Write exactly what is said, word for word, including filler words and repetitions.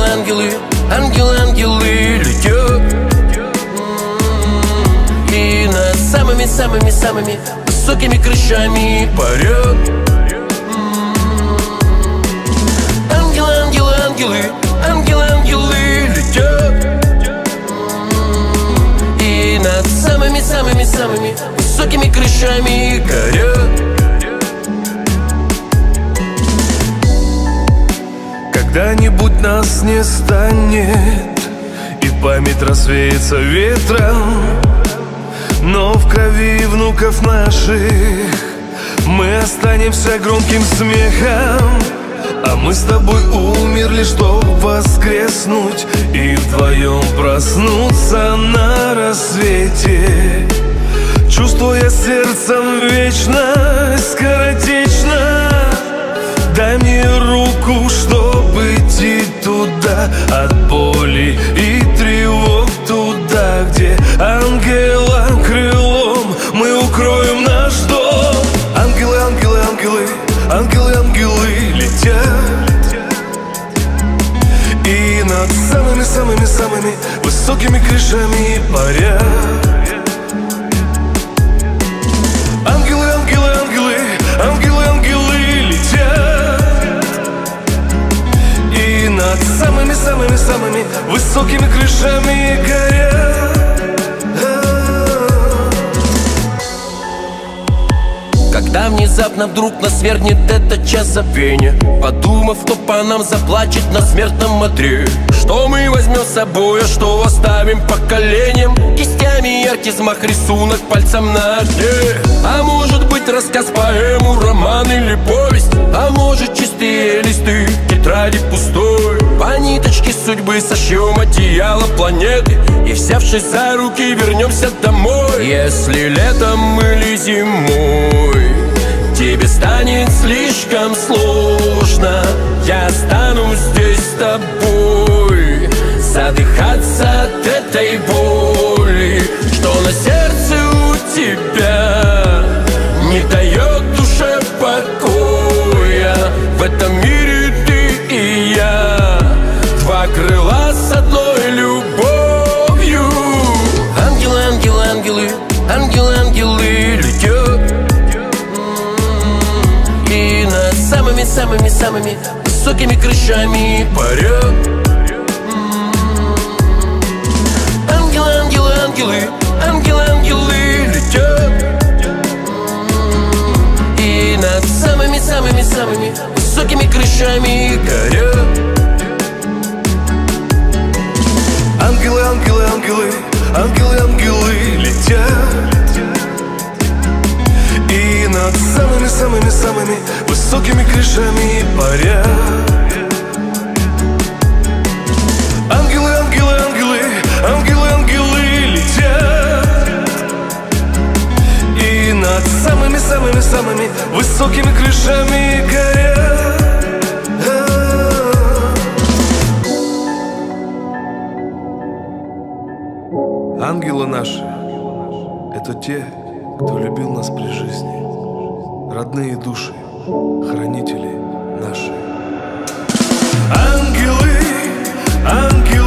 ангелы, ангелы, ангелы летят, и над самыми-самыми-самыми высокими крышами парят. Ангелы, ангелы, ангелы, ангелы, ангелы летят, и над самыми-самыми-самыми высокими крышами горят. Когда-нибудь нас не станет, и память развеется ветром, но в крови внуков наших мы останемся громким смехом. А мы с тобой умерли, чтоб воскреснуть и вдвоем проснуться на рассвете, чувствуя сердцем вечность скоротечно. Дай мне руку, чтобы идти туда, от боли и тревог туда, где ангела крылом мы укроем наш дом. Ангелы, ангелы, ангелы, ангелы, ангелы летят, и над самыми-самыми-самыми высокими крышами парят. Ангелы, ангелы, ангелы, ангелы, ангелы летят, и над самыми-самыми-самыми высокими крышами горят. Когда внезапно вдруг нас свергнет этот час забвения, подумав, кто по нам заплачет на смертном одре, что мы возьмем с собой, а что оставим поколениям? Кистями яркий взмах, рисунок пальцем на огне. А может быть рассказ, поэму, роман или повесть, а может чистые листы тетради пустой. По ниточке судьбы сошьем одеяло планеты, и взявшись за руки вернемся домой. Если летом или зимой тебе станет слишком сложно, я останусь здесь с тобой, задыхаться от этой боли, что на сердце у тебя не дает душе покоя. В этом мире ты и я, два крыла с одной любовью. Ангелы, ангелы, ангелы, ангелы, ангелы летят, и над самыми-самыми-самыми высокими крышами парят. Ангелы, ангелы, ангелы, ангелы, ангелы летят, и над самыми-самыми-самыми высокими крышами горят. Ангелы, ангелы, ангелы, ангелы, ангелы летят, и над самыми-самыми-самыми высокими крышами парят. Ангелы, ангелы, ангелы, ангелы, ангелы летят, и над самыми-самыми-самыми высокими крышами горят. Ангелы наши — это те, кто любил нас при жизни, родные души, хранители наши. Ангелы, ангелы.